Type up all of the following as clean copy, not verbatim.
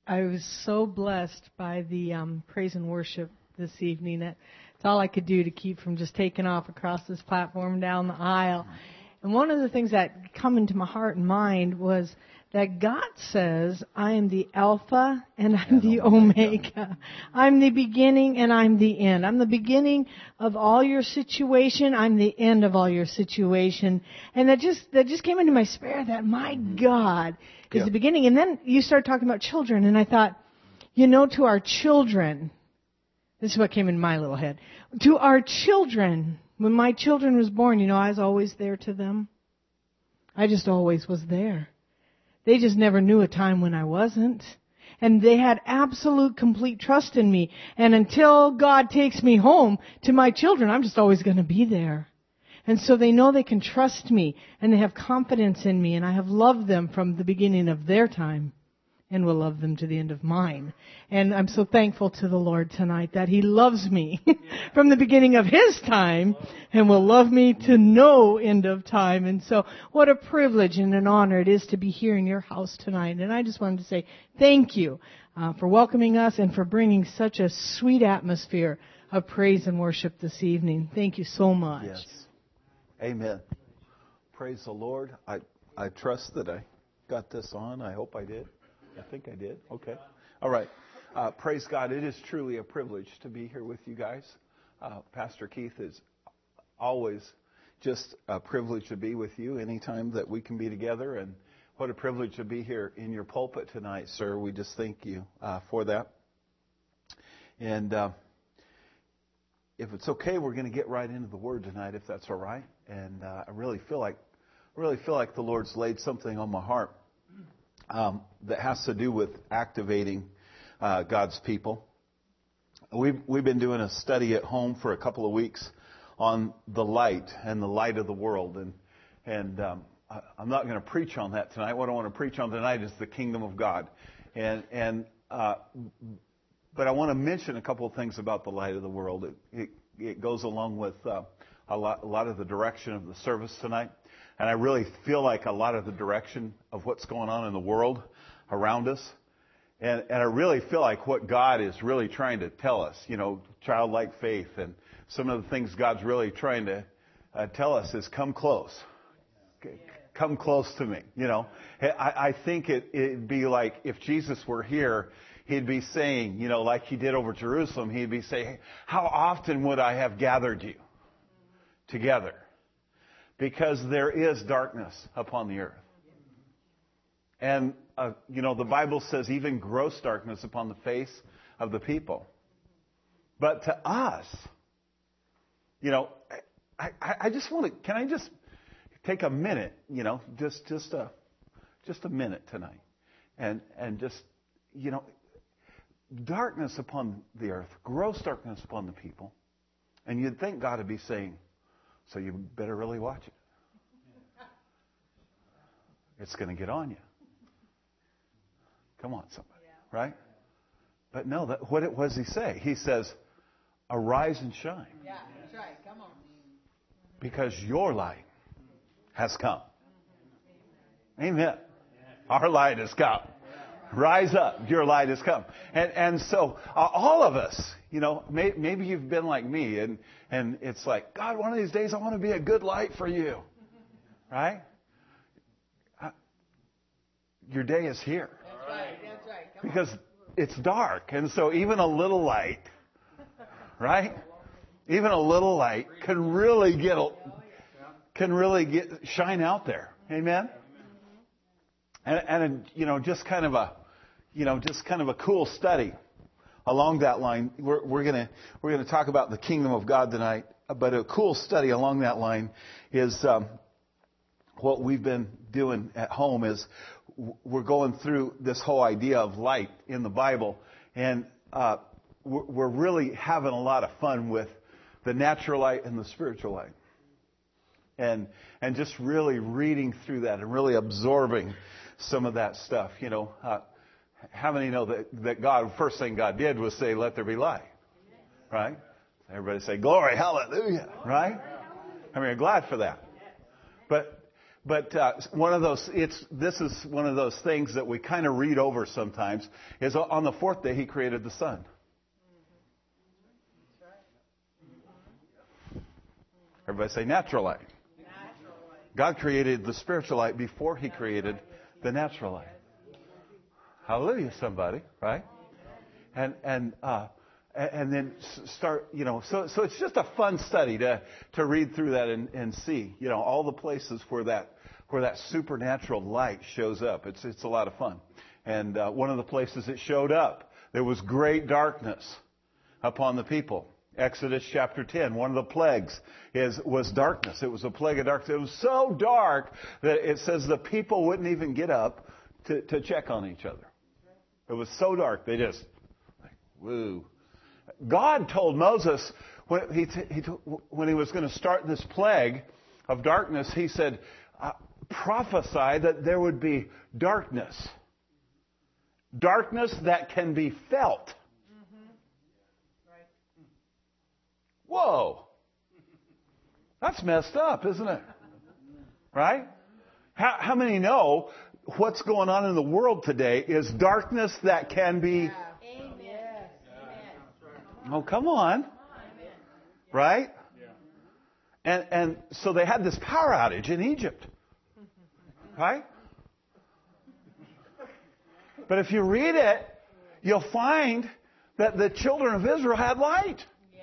I was so blessed by the praise and worship this evening. It's all I could do to keep from just taking off across this platform down the aisle. And one of the things that come into my heart and mind was that God says, I am the Alpha and I'm the Omega. I'm the beginning and I'm the end. I'm the beginning of all your situation. I'm the end of all your situation. And that just came into my spirit that my God is the beginning. And then you start talking about children, and I thought, to our children, this is what came in my little head. To our children, when my children was born, I was always there to them. I just always was there. They just never knew a time when I wasn't. And they had absolute, complete trust in me. And until God takes me home to my children, I'm just always going to be there. And so they know they can trust me, and they have confidence in me, and I have loved them from the beginning of their time, and will love them to the end of mine. And I'm so thankful to the Lord tonight that He loves me from the beginning of His time and will love me to no end of time. And so what a privilege and an honor it is to be here in your house tonight. And I just wanted to say thank you for welcoming us and for bringing such a sweet atmosphere of praise and worship this evening. Thank you so much. Yes. Amen. Praise the Lord. I trust that I got this on. I hope I did. I think I did. Okay. All right. Praise God. It is truly a privilege to be here with you guys. Pastor Keith, is always just a privilege to be with you anytime that we can be together. And what a privilege to be here in your pulpit tonight, sir. We just thank you for that. And if it's okay, we're going to get right into the Word tonight, if that's all right. And I really feel like the Lord's laid something on my heart that has to do with activating God's people. We've been doing a study at home for a couple of weeks on the light and the light of the world, and I'm not going to preach on that tonight. What I want to preach on tonight is the kingdom of God, but I want to mention a couple of things about the light of the world. It goes along with a lot of the direction of the service tonight. And I really feel like a lot of the direction of what's going on in the world around us. And I really feel like what God is really trying to tell us, childlike faith. And some of the things God's really trying to tell us is come close. Come close to me. I think it'd be like if Jesus were here, He'd be saying, like He did over Jerusalem, He'd be saying, how often would I have gathered you together? Because there is darkness upon the earth. And, the Bible says even gross darkness upon the face of the people. But to us, I just want to, can I just take a minute, just a minute tonight. And just, darkness upon the earth, gross darkness upon the people. And you'd think God would be saying, so you better really watch it. It's going to get on you. Come on, somebody. Right? But no, what does He say? He says, arise and shine. Yeah, that's right. Come on. Because your light has come. Amen. Our light has come. Rise up. Your light has come. And so all of us, maybe you've been like me and it's like, God, one of these days I want to be a good light for you. Right? Your day is here. That's right. That's right. Come because it's dark. And so even a little light, right? Even a little light can really shine out there. Amen? And just kind of a cool study along that line. We're gonna talk about the kingdom of God tonight, but a cool study along that line is what we've been doing at home is we're going through this whole idea of light in the Bible, and we're really having a lot of fun with the natural light and the spiritual light, and just really reading through that and really absorbing some of that stuff. How many know that God, first thing God did was say, let there be light, right? Everybody say, glory, hallelujah, right? I mean, I'm glad for that. But this is one of those things that we kind of read over sometimes, is on the fourth day He created the sun. Everybody say natural light. God created the spiritual light before He created the natural light. Hallelujah, somebody, right? And then start, so it's just a fun study to read through that and see, all the places where that supernatural light shows up. It's a lot of fun. And one of the places it showed up, there was great darkness upon the people. Exodus chapter 10, one of the plagues was darkness. It was a plague of darkness. It was so dark that it says the people wouldn't even get up to check on each other. It was so dark. They just, woo. God told Moses when he was going to start this plague of darkness, He said, prophesy that there would be darkness. Darkness that can be felt. Whoa. That's messed up, isn't it? Right? How many know what's going on in the world today is darkness that can be... Oh, come on. Right? And so they had this power outage in Egypt. Right? But if you read it, you'll find that the children of Israel had light.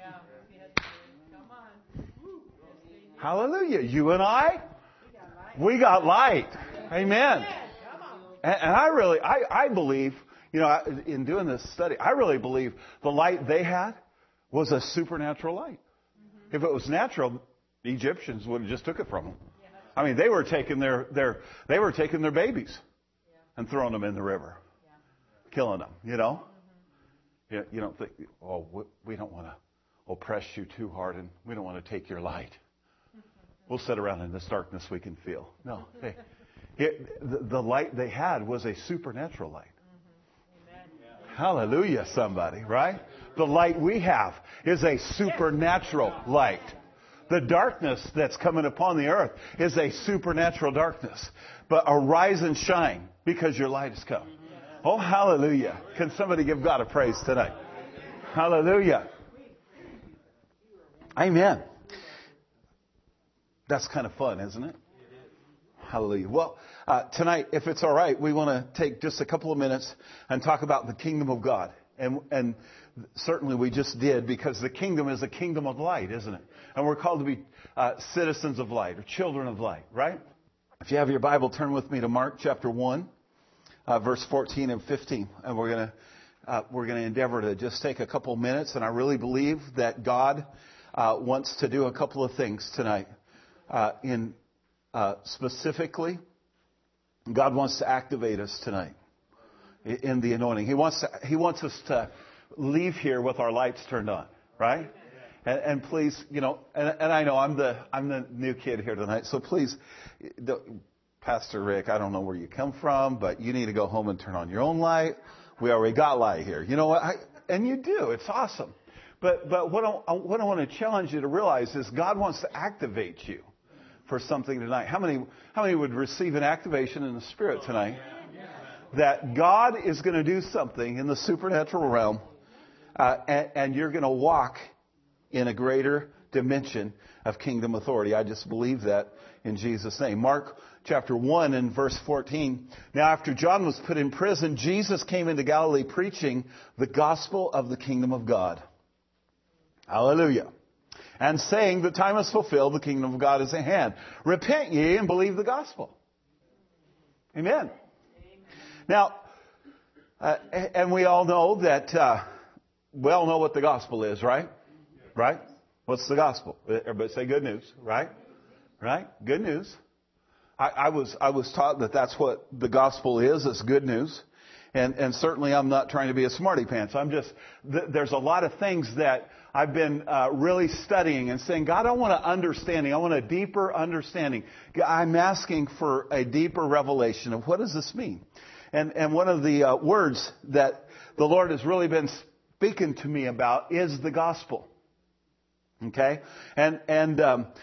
Hallelujah. You and I, we got light. Amen. And I believe, in doing this study, I really believe the light they had was a supernatural light. If it was natural, the Egyptians would have just took it from them. I mean, they were taking their babies and throwing them in the river, killing them, You don't think, we don't want to oppress you too hard, and we don't want to take your light. We'll sit around in this darkness we can feel. No. The light they had was a supernatural light. Hallelujah, somebody, right? The light we have is a supernatural light. The darkness that's coming upon the earth is a supernatural darkness. But arise and shine because your light has come. Oh, hallelujah. Can somebody give God a praise tonight? Hallelujah. Amen. That's kind of fun, isn't it? Hallelujah. Well, tonight, if it's all right, we want to take just a couple of minutes and talk about the kingdom of God. And certainly we just did, because the kingdom is a kingdom of light, isn't it? And we're called to be citizens of light, or children of light, right? If you have your Bible, turn with me to Mark chapter 1, verse 14 and 15. And we're going to endeavor to just take a couple minutes. And I really believe that God wants to do a couple of things tonight. Specifically, God wants to activate us tonight in the anointing. He wants us to leave here with our lights turned on, right? And please, and I know I'm the new kid here tonight, so please, Pastor Rick, I don't know where you come from, but you need to go home and turn on your own light. We already got light here. You know what? And you do. It's awesome. But what I want to challenge you to realize is God wants to activate you for something tonight. How many would receive an activation in the Spirit tonight? That God is going to do something in the supernatural realm, and you're going to walk in a greater dimension of kingdom authority. I just believe that in Jesus' name. Mark chapter 1 and verse 14. Now after John was put in prison, Jesus came into Galilee preaching the gospel of the kingdom of God. Hallelujah. And saying, the time is fulfilled, the kingdom of God is at hand. Repent ye and believe the gospel. Amen. Now, and we all know that, we all know what the gospel is, right? Right? What's the gospel? Everybody say good news, right? Right? Good news. I was taught that that's what the gospel is. It's good news. And certainly I'm not trying to be a smarty pants. There's a lot of things that I've been really studying and saying, God, I want an understanding. I want a deeper understanding. I'm asking for a deeper revelation of what does this mean? And one of the words that the Lord has really been speaking to me about is the gospel. Okay? And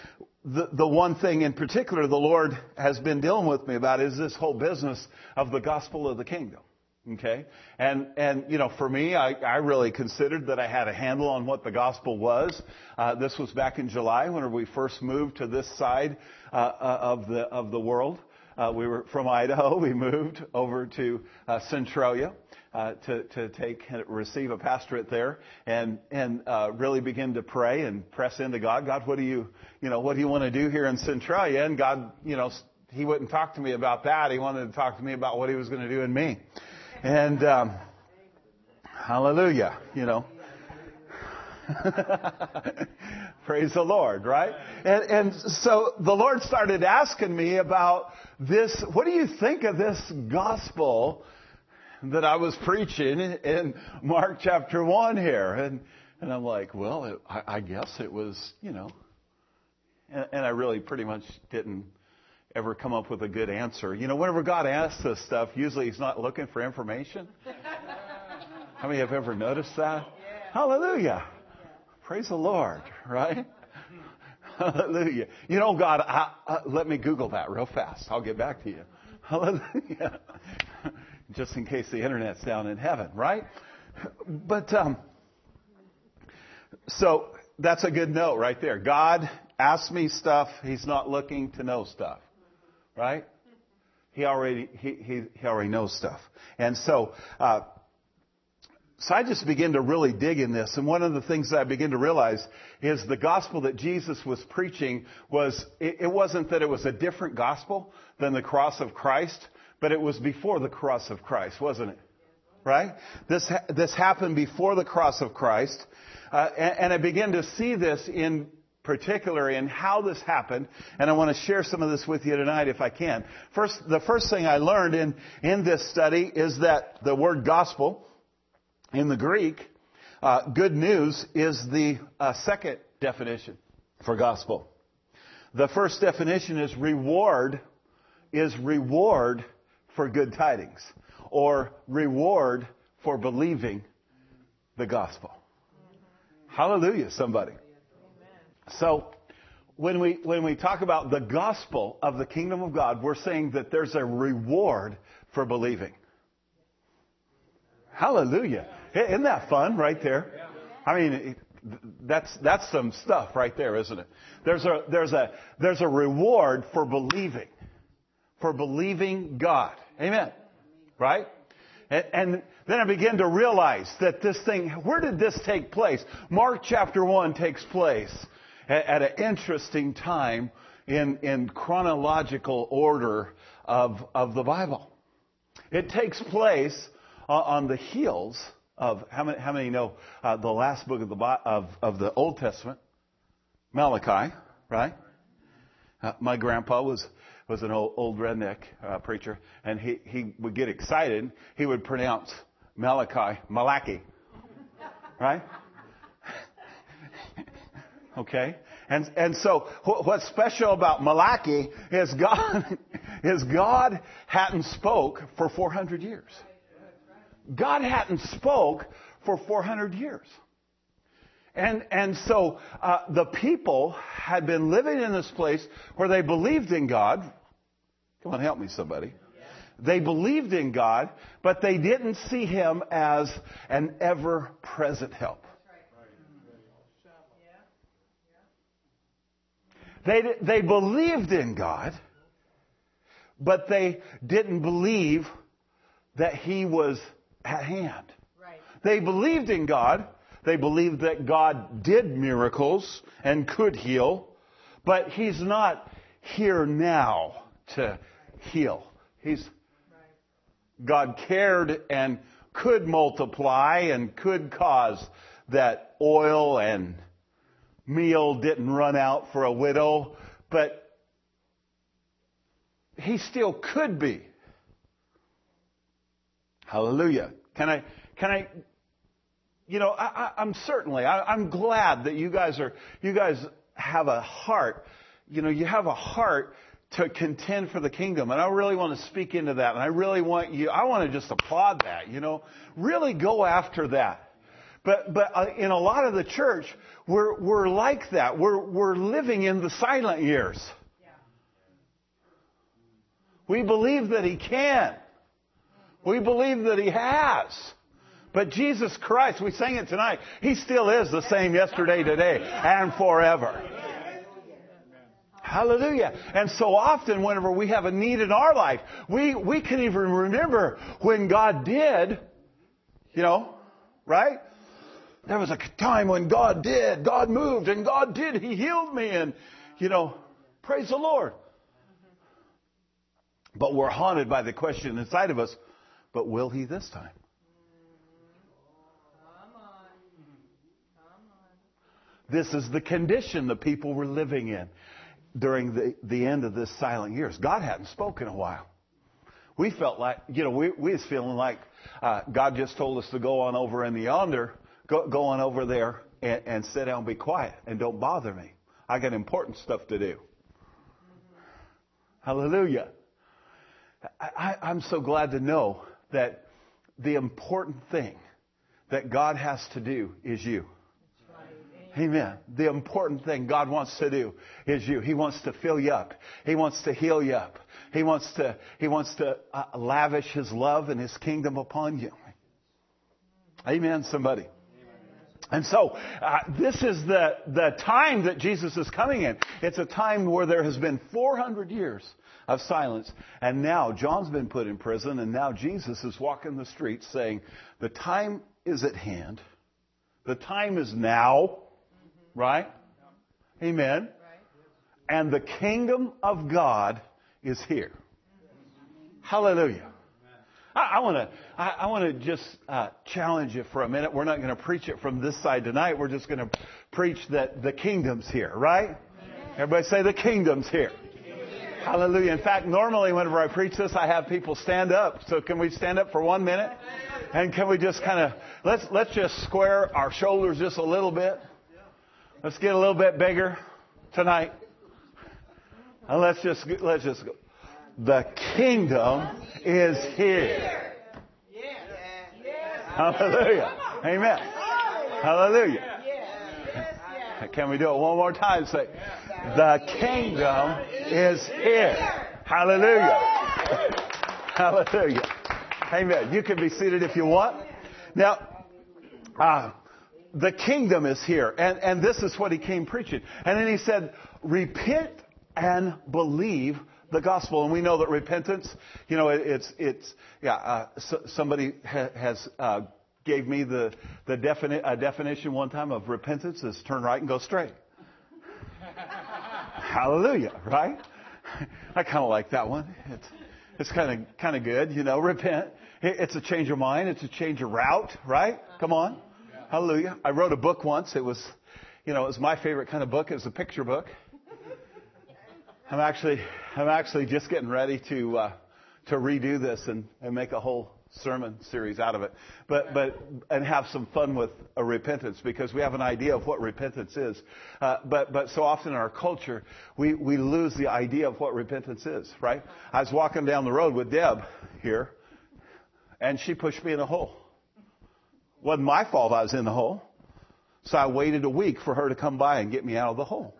the one thing in particular the Lord has been dealing with me about is this whole business of the gospel of the kingdom. Okay? And you know, for me, I really considered that I had a handle on what the gospel was. This was back in July when we first moved to this side of the world. We were from Idaho. We moved over to Centralia to receive a pastorate there and really begin to pray and press into God. God, what do you want to do here in Centralia? And God, He wouldn't talk to me about that. He wanted to talk to me about what He was going to do in me. And hallelujah, praise the Lord, right? And so the Lord started asking me about this. What do you think of this gospel that I was preaching in Mark chapter 1 here? And I'm like, well, I guess it was, and I really pretty much didn't ever come up with a good answer. Whenever God asks us stuff, usually He's not looking for information. How many have ever noticed that? Yeah. Hallelujah. Praise the Lord, right? Hallelujah. God, let me Google that real fast. I'll get back to you. Hallelujah. Just in case the internet's down in heaven, right? But, so that's a good note right there. God asks me stuff. He's not looking to know stuff, right? He already knows stuff. And so I just began to really dig in this. And one of the things that I began to realize is the gospel that Jesus was preaching it wasn't that it was a different gospel than the cross of Christ, but it was before the cross of Christ, wasn't it? Right? This happened before the cross of Christ. And I began to see this in particular in how this happened. And I want to share some of this with you tonight if I can. The first thing I learned in this study is that the word gospel in the Greek, good news, is the second definition for gospel. The first definition is reward for good tidings, or reward for believing the gospel. Hallelujah, somebody. So when we talk about the gospel of the kingdom of God, we're saying that there's a reward for believing. Hallelujah. Isn't that fun right there? I mean, that's some stuff right there, isn't it? There's a reward for believing God. Amen. Right? And then I began to realize that this thing, where did this take place? Mark chapter 1 takes place at an interesting time in chronological order of the Bible. It takes place on the heels of, how many know the last book of the Old Testament? Malachi, right? My grandpa was an old redneck preacher, and he would get excited. He would pronounce Malachi, right? Okay, and so what's special about Malachi is God hadn't spoke for 400 years. God hadn't spoke for 400 years. And so the people had been living in this place where they believed in God. Come on, help me, somebody. They believed in God, but they didn't see Him as an ever-present help. They believed in God, but they didn't believe that He was at hand. They believed in God. They believed that God did miracles and could heal, but He's not here now to heal. God cared and could multiply and could cause that oil and meal didn't run out for a widow, but He still could be. Hallelujah. Can I I'm glad that you guys have a heart. You have a heart to contend for the kingdom. And I really want to speak into that. And I want to just applaud that, really go after that. But in a lot of the church, we're like that. We're living in the silent years. We believe that He can. We believe that He has. But Jesus Christ, we sang it tonight, He still is the same yesterday, today, and forever. Hallelujah. And so often whenever we have a need in our life, we can even remember when God did, right? There was a time when God moved and God did. He healed me and, praise the Lord. But we're haunted by the question inside of us, but will He this time? This is the condition the people were living in during the end of this silent years. God hadn't spoken in a while. We felt like, we was feeling like God just told us to go on over in the yonder, go on over there and sit down and be quiet and don't bother me. I got important stuff to do. Hallelujah. I'm so glad to know that the important thing that God has to do is you. Amen. The important thing God wants to do is you. He wants to fill you up. He wants to heal you up. He wants to lavish His love and His kingdom upon you. Amen, somebody. And so, this is the time that Jesus is coming in. It's a time where there has been 400 years of silence. And now John's been put in prison, and now Jesus is walking the streets saying, the time is at hand. The time is now. Right? Amen. And the kingdom of God is here. Hallelujah. I want to just challenge you for a minute. We're not going to preach it from this side tonight. We're just going to preach that the kingdom's here, right? Everybody say the kingdom's here. Hallelujah. In fact, normally whenever I preach this, I have people stand up. So can we stand up for 1 minute? And can we just kind of, let's just square our shoulders just a little bit. Let's get a little bit bigger tonight. And let's just go. The kingdom is here. Hallelujah. Amen. Hallelujah. Can we do it one more time? Say, the kingdom is here. Hallelujah. Hallelujah. Amen. You can be seated if you want. Now, the kingdom is here. And this is what He came preaching. And then He said, repent and believe the gospel. And we know that repentance, somebody has gave me the definition one time of repentance is turn right and go straight. Hallelujah, right? I kind of like that one. It's kind of good, repent. It's a change of mind. It's a change of route, right? Come on. Hallelujah. I wrote a book once. It was, it was my favorite kind of book. It was a picture book. I'm actually just getting ready to redo this and make a whole sermon series out of it. And have some fun with a repentance, because we have an idea of what repentance is. But so often in our culture, we lose the idea of what repentance is, right? I was walking down the road with Deb here, and she pushed me in a hole. Wasn't my fault I was in the hole. So I waited a week for her to come by and get me out of the hole.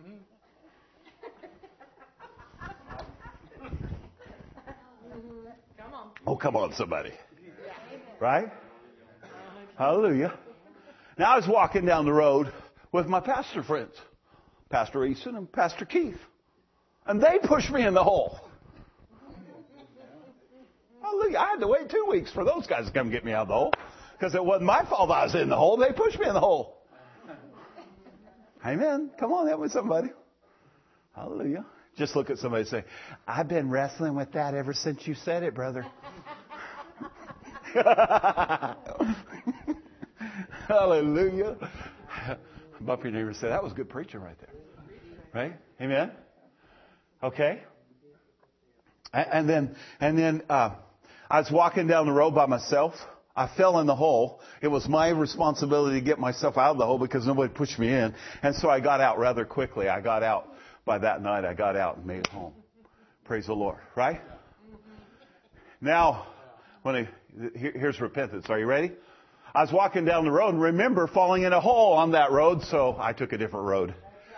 Oh, come on, somebody. Right? Hallelujah. Now I was walking down the road with my pastor friends, Pastor Easton and Pastor Keith. And they pushed me in the hole. Hallelujah. I had to wait 2 weeks for those guys to come get me out of the hole. Because it wasn't my fault I was in the hole. They pushed me in the hole. Amen. Come on, help me somebody. Hallelujah. Just look at somebody and say, I've been wrestling with that ever since you said it, brother. Hallelujah. Bump your neighbor and say, that was good preaching right there. Right? Amen. Okay. And then I was walking down the road by myself. I fell in the hole. It was my responsibility to get myself out of the hole because nobody pushed me in. And so I got out rather quickly. I got out by that night. I got out and made it home. Praise the Lord. Right? Now, here's repentance. Are you ready? I was walking down the road and remember falling in a hole on that road, so I took a different road.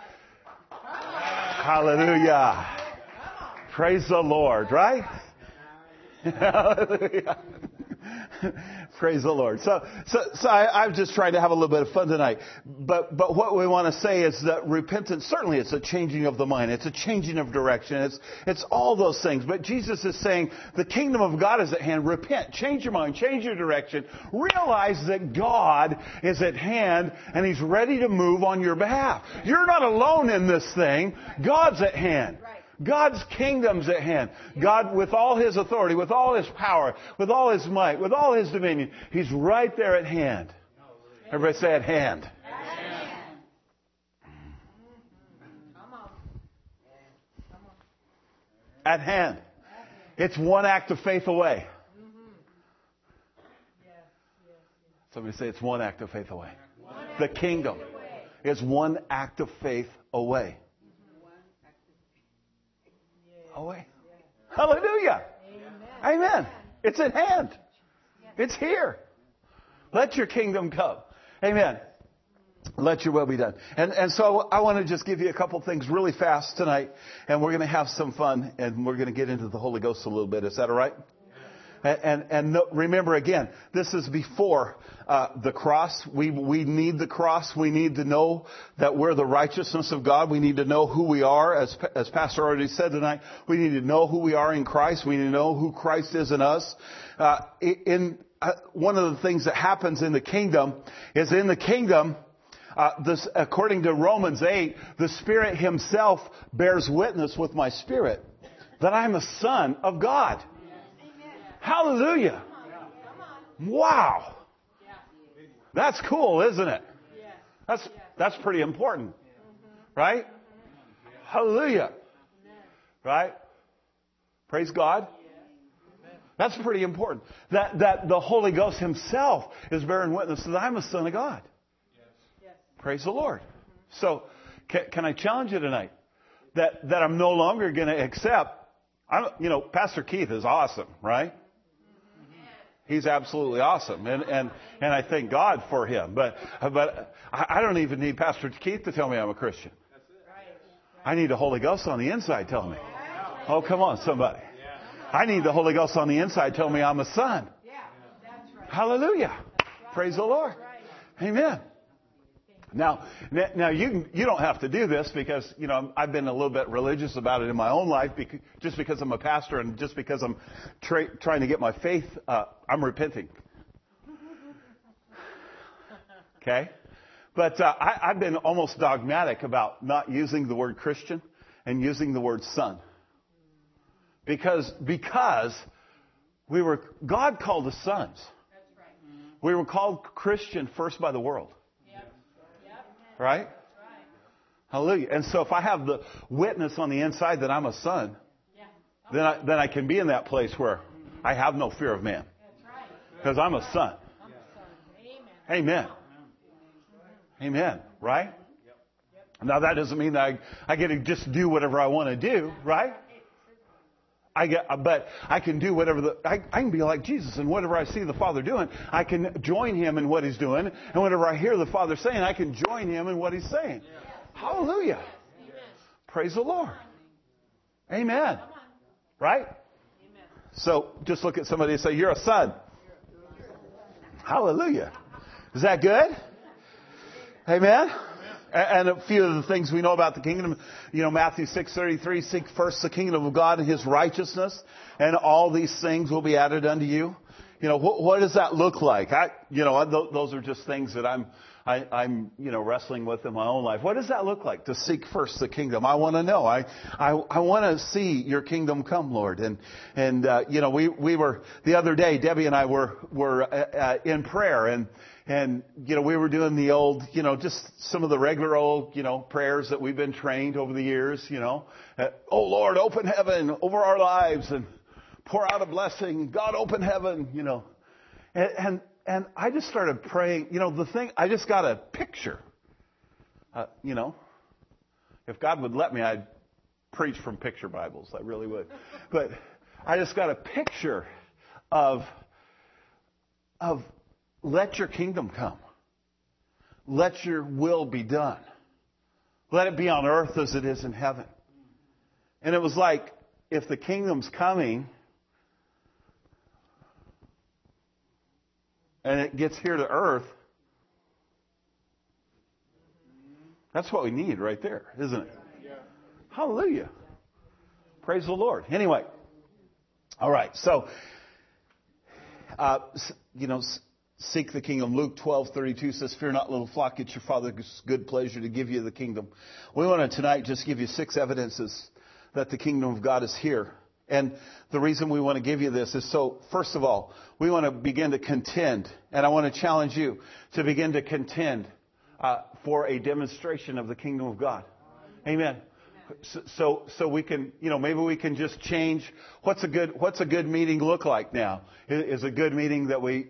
Hallelujah. Praise the Lord, right? Hallelujah. Praise the Lord. So I'm just trying to have a little bit of fun tonight. But what we want to say is that repentance, certainly it's a changing of the mind. It's a changing of direction. It's all those things. But Jesus is saying the kingdom of God is at hand. Repent. Change your mind. Change your direction. Realize that God is at hand and He's ready to move on your behalf. You're not alone in this thing. God's at hand. God's kingdom's at hand. God, with all His authority, with all His power, with all His might, with all His dominion, He's right there at hand. Everybody say at hand. At hand. It's one act of faith away. Somebody say it's one act of faith away. The kingdom is one act of faith away. Away. Hallelujah. Amen. It's at hand. It's here. Let your kingdom come. Amen. Let your will be done. And so I want to just give you a couple things really fast tonight, and we're going to have some fun, and we're going to get into the Holy Ghost a little bit. Is that all right? And remember again, this is before the cross. We need the cross. We need to know that we're the righteousness of God. We need to know who we are. As Pastor already said tonight, we need to know who we are in Christ. We need to know who Christ is in us. One of the things that happens in the kingdom is in the kingdom, this, according to Romans 8, the Spirit Himself bears witness with my spirit that I'm a son of God. Hallelujah. Wow. That's cool, isn't it? That's pretty important. Right? Hallelujah. Right? Praise God. That's pretty important. That the Holy Ghost Himself is bearing witness that I'm a son of God. Praise the Lord. So, can I challenge you tonight? That I'm no longer going to accept. Pastor Keith is awesome, right? He's absolutely awesome, and I thank God for him. But I don't even need Pastor Keith to tell me I'm a Christian. I need the Holy Ghost on the inside telling me. Oh, come on, somebody. I need the Holy Ghost on the inside telling me I'm a son. Hallelujah. Praise the Lord. Amen. Now you don't have to do this because, I've been a little bit religious about it in my own life just because I'm a pastor and just because I'm trying to get my faith, I'm repenting. Okay? But I've been almost dogmatic about not using the word Christian and using the word son. Because God called us sons. We were called Christian first by the world. Right? Hallelujah. And so if I have the witness on the inside that I'm a son, then I can be in that place where I have no fear of man. Because I'm a son. Amen. Amen. Right? Now that doesn't mean that I get to just do whatever I want to do, right? But I can do whatever I can be like Jesus, and whatever I see the Father doing, I can join Him in what He's doing, and whatever I hear the Father saying, I can join Him in what He's saying. Hallelujah. Praise the Lord. Amen. Right? So just look at somebody and say, you're a son. Hallelujah. Is that good? Amen. And a few of the things we know about the kingdom, Matthew 6:33, seek first the kingdom of God and His righteousness, and all these things will be added unto you. What does that look like? Those are just things that I'm wrestling with in my own life. What does that look like to seek first the kingdom? I want to know. I want to see your kingdom come, Lord. And we were the other day, Debbie and I were in prayer, and we were doing the old, just some of the regular old, prayers that we've been trained over the years, oh Lord, open heaven over our lives and pour out a blessing. God, open heaven, and I just started praying, I just got a picture, if God would let me, I'd preach from picture Bibles. I really would. But I just got a picture of let your kingdom come. Let your will be done. Let it be on earth as it is in heaven. And it was like, if the kingdom's coming and it gets here to earth, that's what we need right there, isn't it? Yeah. Hallelujah. Praise the Lord. Anyway. All right. So, seek the kingdom. Luke 12:32 says, "Fear not, little flock, it's your Father's good pleasure to give you the kingdom." We want to tonight just give you 6 evidences that the kingdom of God is here. And the reason we want to give you this is so, first of all, we want to begin to contend. And I want to challenge you to begin to contend for a demonstration of the kingdom of God. Amen. So we can, maybe we can just change what's a good meeting look like now? Is a good meeting that we,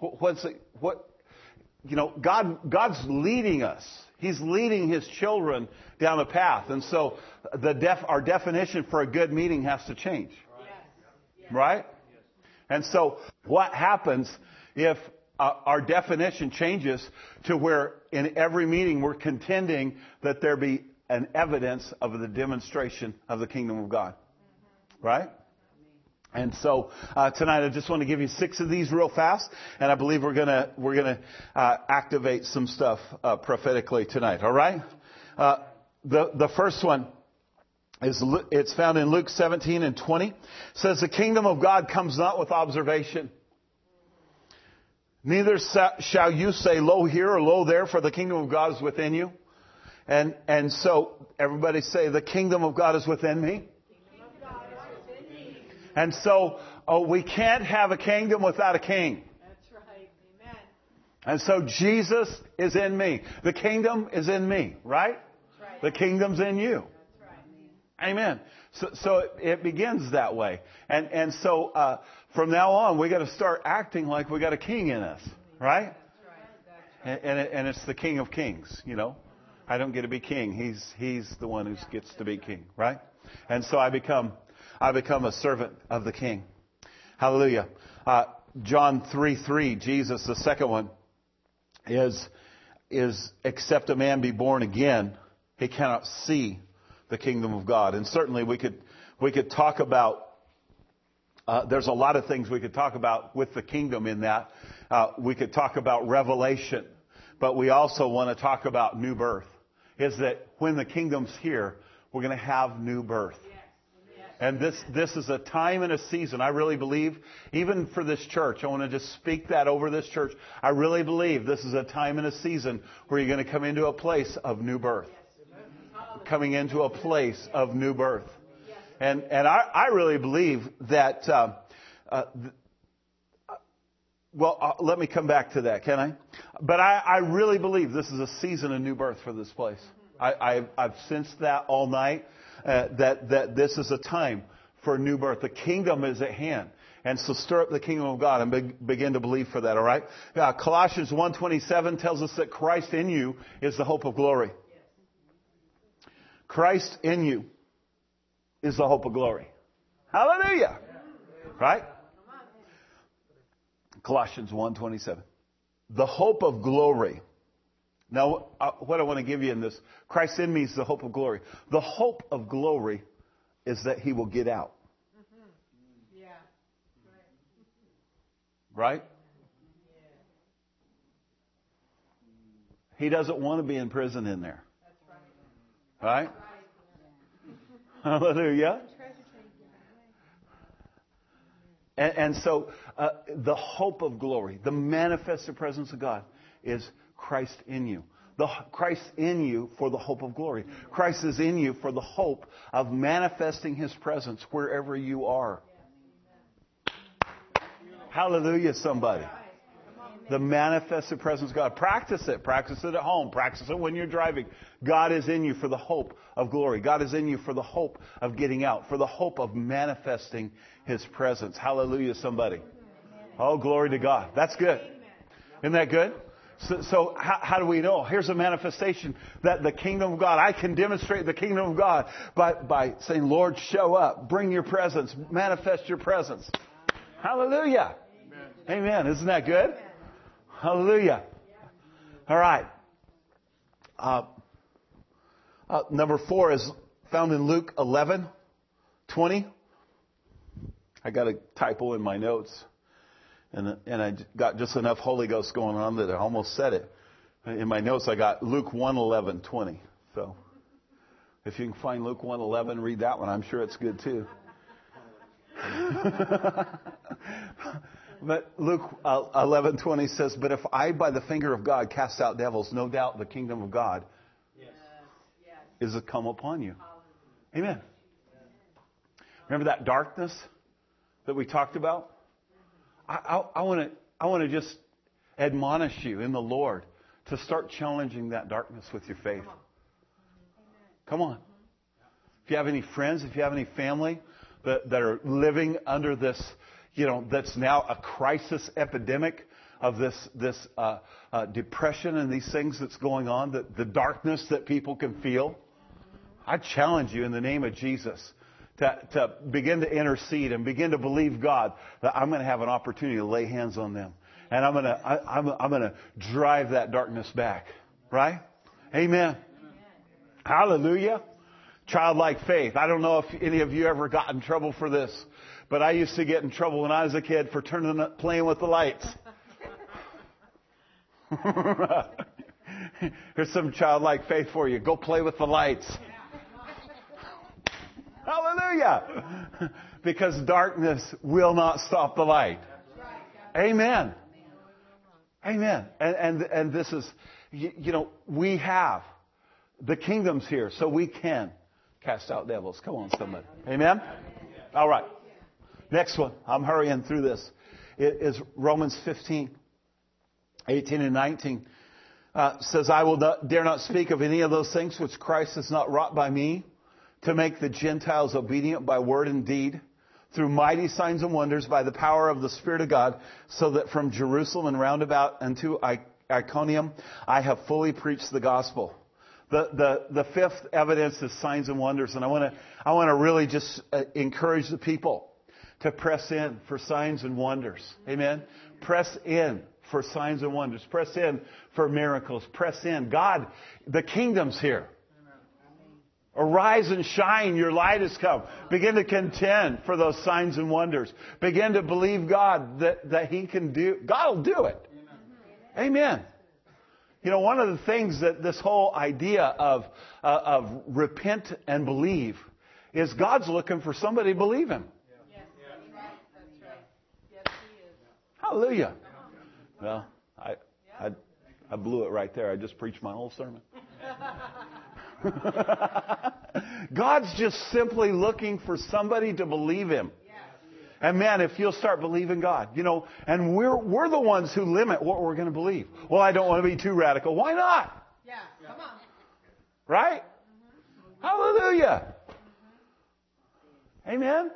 God's leading us. He's leading His children down a path. And so our definition for a good meeting has to change. Right? And so what happens if our definition changes to where in every meeting we're contending that there be an evidence of the demonstration of the kingdom of God. Right? And so tonight I just want to give you 6 of these real fast, and I believe we're gonna activate some stuff prophetically tonight. All right? The first one is it's found in Luke 17:20. It says, "The kingdom of God comes not with observation. Neither shall you say, lo here or lo there, for the kingdom of God is within you." And so everybody say, the kingdom of God is within me. And so we can't have a kingdom without a king. That's right. Amen. And so Jesus is in me. The kingdom is in me, right? That's right. The kingdom's in you. That's right. Amen. So it begins that way. And so from now on, we got to start acting like we got a king in us, right? That's right. And it's the King of Kings, I don't get to be king. He's the one who gets to be king, right? And so I become a servant of the King. Hallelujah. John 3:3, Jesus, the second one, is except a man be born again, he cannot see the kingdom of God. And certainly we could talk about, there's a lot of things we could talk about with the kingdom in that. We could talk about revelation, but we also want to talk about new birth. Is that when the kingdom's here, we're going to have new birth. And this is a time and a season. I really believe, even for this church, I want to just speak that over this church. I really believe this is a time and a season where you're going to come into a place of new birth. Coming into a place of new birth. And I really believe that, let me come back to that, can I? But I really believe this is a season of new birth for this place. I've sensed that all night, that this is a time for new birth. The kingdom is at hand. And so stir up the kingdom of God and begin to believe for that, all right? Colossians 1:27 tells us that Christ in you is the hope of glory. Christ in you is the hope of glory. Hallelujah. Right? Colossians 1:27. The hope of glory. Now, what I want to give you in this, Christ in me is the hope of glory. The hope of glory is that He will get out. Mm-hmm. Yeah. Right? He doesn't want to be in prison in there. That's right. Right? Hallelujah. And so the hope of glory, the manifested presence of God is Christ in you. Christ in you for the hope of glory. Christ is in you for the hope of manifesting His presence wherever you are. Hallelujah, somebody. The manifested presence of God. Practice it. Practice it at home. Practice it when you're driving. God is in you for the hope of glory. God is in you for the hope of getting out, for the hope of manifesting His presence. Hallelujah, somebody. Oh, glory to God. That's good. Isn't that good? So how do we know? Here's a manifestation that the kingdom of God, I can demonstrate the kingdom of God by saying, Lord, show up. Bring your presence. Manifest your presence. Hallelujah. Amen. Isn't that good? Hallelujah. All right. Number 4 is found in Luke 11:20. I got a typo in my notes, and I got just enough Holy Ghost going on that I almost said it. In my notes, I got Luke 1:11-20. So if you can find Luke 1:11, read that one. I'm sure it's good too. But Luke 11:20 says, "But if I, by the finger of God, cast out devils, no doubt the kingdom of God is to come upon you." Amen. Remember that darkness that we talked about? I want to just admonish you in the Lord to start challenging that darkness with your faith. Come on. If you have any friends, if you have any family that are living under this, that's now a crisis epidemic of this depression and these things that's going on, the darkness that people can feel, I challenge you in the name of Jesus to begin to intercede and begin to believe God that I'm going to have an opportunity to lay hands on them. And I'm going to drive that darkness back. Right? Amen. Hallelujah. Childlike faith. I don't know if any of you ever got in trouble for this, but I used to get in trouble when I was a kid for playing with the lights. Here's some childlike faith for you. Go play with the lights. Hallelujah. Because darkness will not stop the light. Amen. Amen. And this is, we have the kingdoms here, so we can cast out devils. Come on, somebody. Amen? All right. Next one. I'm hurrying through this. It is Romans 15:18-19. Says, "I will dare not speak of any of those things which Christ has not wrought by me, to make the Gentiles obedient by word and deed, through mighty signs and wonders by the power of the Spirit of God, so that from Jerusalem and round about unto Iconium I have fully preached the gospel." The fifth evidence is signs and wonders, and I want to really just encourage the people to press in for signs and wonders. Amen. Press in for signs and wonders. Press in for miracles. Press in. God, the kingdom's here. Arise and shine, your light has come. Begin to contend for those signs and wonders. Begin to believe God that He can do. God will do it. Amen. One of the things that this whole idea of repent and believe is God's looking for somebody to believe Him. Yes, that's right. Yes, He is. Hallelujah. Well, I blew it right there. I just preached my whole sermon. God's just simply looking for somebody to believe Him. And man, if you'll start believing God, and we're the ones who limit what we're going to believe. Well, I don't want to be too radical. Why not? Yeah, come on. Right? Hallelujah. Amen.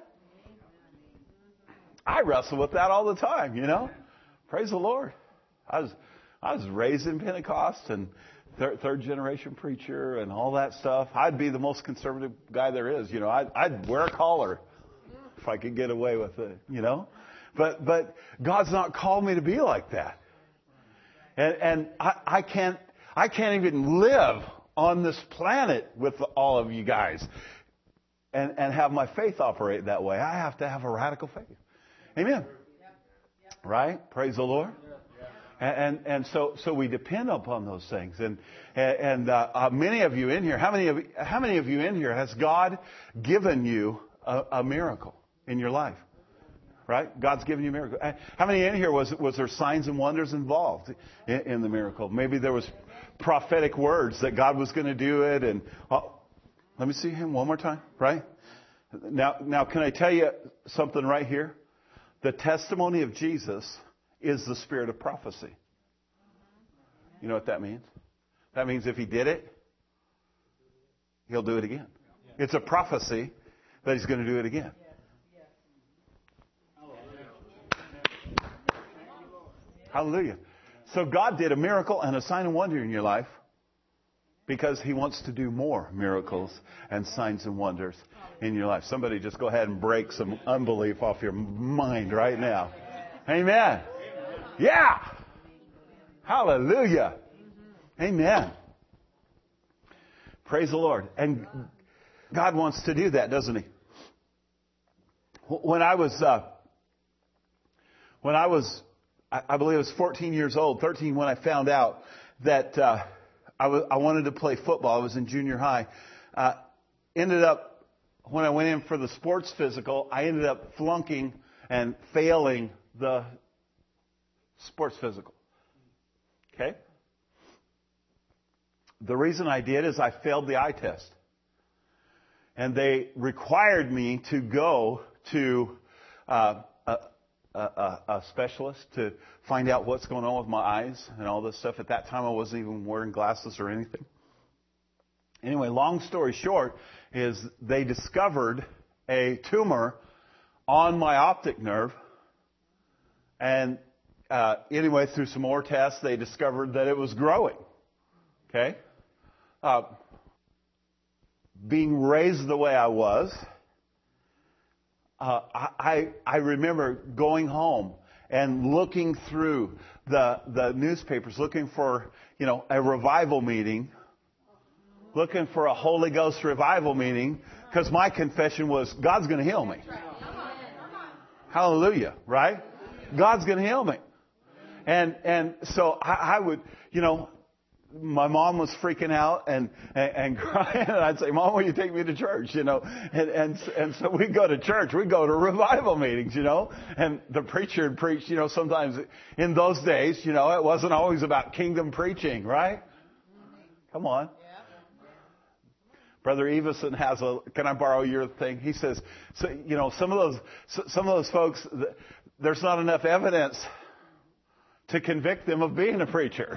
I wrestle with that all the time, Praise the Lord. I was raised in Pentecost and third generation preacher and all that stuff. I'd be the most conservative guy there is. I'd wear a collar if I could get away with it, But God's not called me to be like that. And I can't even live on this planet with all of you guys and have my faith operate that way. I have to have a radical faith. Amen. Right? Praise the Lord. And so we depend upon those things. And many of you in here, how many of you in here has God given you a miracle in your life? Right? God's given you a miracle. How many in here was there signs and wonders involved in the miracle? Maybe there was prophetic words that God was going to do it. And let me see him one more time. Right? Now, can I tell you something right here? The testimony of Jesus is the spirit of prophecy. You know what that means? That means if He did it, He'll do it again. It's a prophecy that He's going to do it again. Hallelujah. So God did a miracle and a sign and wonder in your life because He wants to do more miracles and signs and wonders in your life. Somebody just go ahead and break some unbelief off your mind right now. Amen. Yeah. Hallelujah. Amen. Praise the Lord. And God wants to do that, doesn't He? When I believe I was 14 years old, 13 when I found out that I wanted to play football. I was in junior high. Ended up, when I went in for the sports physical, I ended up flunking and failing the sports physical. Okay? The reason I did is I failed the eye test. And they required me to go to a specialist to find out what's going on with my eyes and all this stuff. At that time, I wasn't even wearing glasses or anything. Anyway, long story short is they discovered a tumor on my optic nerve. And anyway, through some more tests, they discovered that it was growing. Okay? Being raised the way I was, I remember going home and looking through the newspapers, looking for, a revival meeting, looking for a Holy Ghost revival meeting, because my confession was, God's going to heal me. Hallelujah, right? God's going to heal me. And so I would, my mom was freaking out and crying, and I'd say, Mom, will you take me to church? And so we go to church, we go to revival meetings, and the preacher would preach, sometimes in those days, it wasn't always about kingdom preaching, right? Come on. Brother Everson has can I borrow your thing? He says, so, some of those folks, there's not enough evidence to convict them of being a preacher.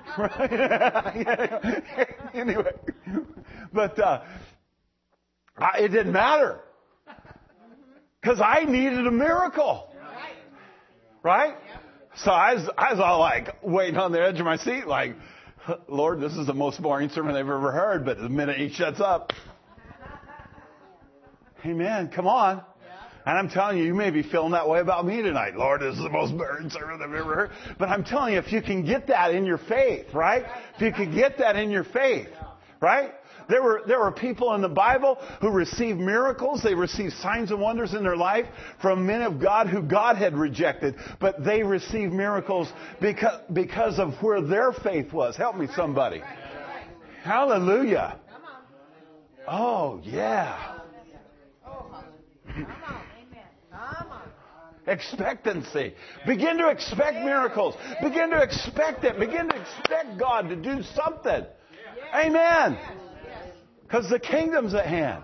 Anyway, but it didn't matter because I needed a miracle, right? So I was all like waiting on the edge of my seat, like, Lord, this is the most boring sermon I've ever heard. But the minute He shuts up, Amen. Come on. And I'm telling you, you may be feeling that way about me tonight. Lord, this is the most boring sermon I've ever heard. But I'm telling you, if you can get that in your faith, right? If you can get that in your faith, right? There were people in the Bible who received miracles. They received signs and wonders in their life from men of God who God had rejected. But they received miracles because of where their faith was. Help me, somebody. Hallelujah. Oh, yeah. Expectancy. Begin to expect miracles. Begin to expect it. Begin to expect God to do something. Amen. Because the kingdom's at hand.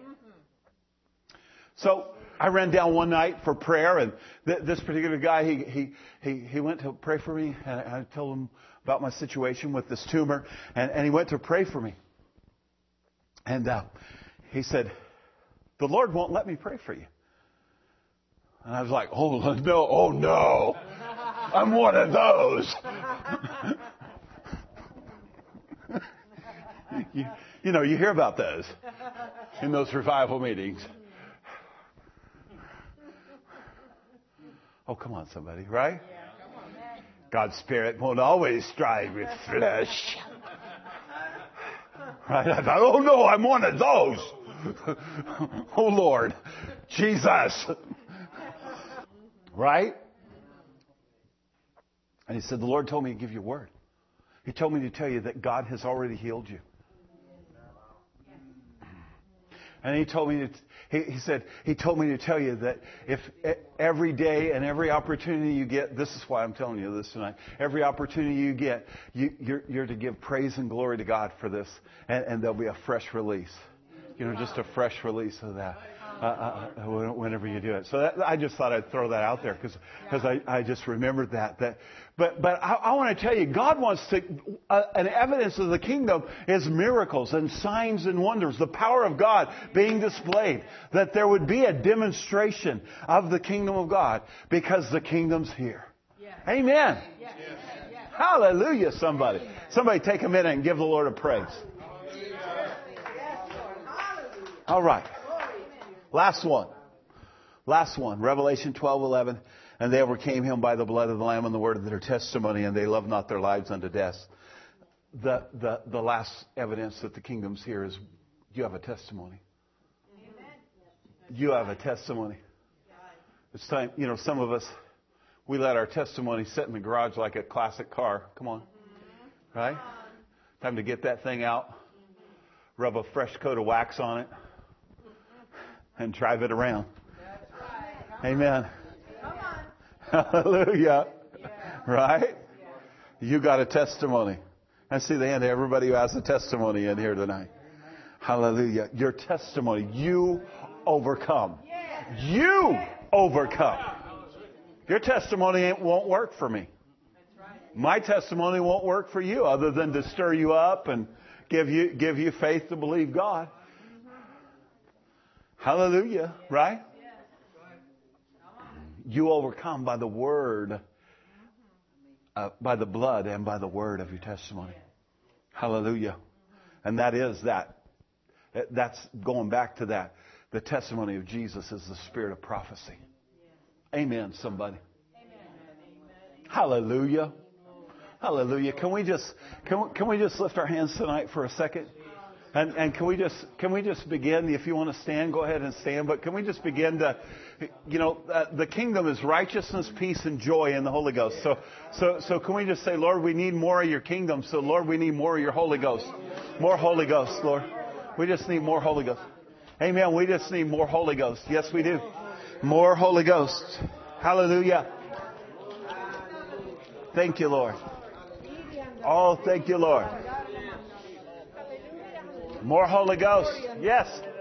So I ran down one night for prayer, and this particular guy, he went to pray for me, and I told him about my situation with this tumor, and he went to pray for me. And he said, the Lord won't let me pray for you. And I was like, oh no, I'm one of those. You hear about those in those revival meetings. Oh, come on, somebody, right? God's Spirit won't always strive with flesh. Right? I thought, oh no, I'm one of those. Oh Lord, Jesus. Right? And he said, the Lord told me to give you a word. He told me to tell you that God has already healed you. And he told me he told me to tell you that if every day and every opportunity you get, this is why I'm telling you this tonight, every opportunity you get, you're to give praise and glory to God for this. And there'll be a fresh release. Just a fresh release of that. Whenever you do it. So I just thought I'd throw that out there because I just remembered that. But I want to tell you, God wants to, an evidence of the kingdom is miracles and signs and wonders, the power of God being displayed, that there would be a demonstration of the kingdom of God because the kingdom's here. Yes. Amen. Yes. Yes. Hallelujah, somebody. Somebody take a minute and give the Lord a praise. All right. Last one. Revelation 12:11. And they overcame him by the blood of the Lamb and the word of their testimony, and they loved not their lives unto death. The last evidence that the kingdom's here is you have a testimony. You have a testimony. It's time, some of us, we let our testimony sit in the garage like a classic car. Come on. Right? Time to get that thing out, rub a fresh coat of wax on it, and drive it around. Amen. Hallelujah. Right? You got a testimony. I see the hand of everybody who has a testimony in here tonight. Hallelujah. Your testimony. You overcome. You overcome. Your testimony won't work for me. My testimony won't work for you other than to stir you up and give you faith to believe God. Hallelujah. Right? You overcome by the word, by the blood and by the word of your testimony. Hallelujah. And that is that. That's going back to that. The testimony of Jesus is the spirit of prophecy. Amen, somebody. Hallelujah. Hallelujah. Can we just lift our hands tonight for a second? And can we just begin? If you want to stand, go ahead and stand. But can we just begin to, the kingdom is righteousness, peace, and joy in the Holy Ghost. So can we just say, Lord, we need more of your kingdom. So Lord, we need more of your Holy Ghost. More Holy Ghost, Lord. We just need more Holy Ghost. Amen. We just need more Holy Ghost. Yes, we do. More Holy Ghost. Hallelujah. Thank you, Lord. Oh, thank you, Lord. More Holy Ghost. Yes.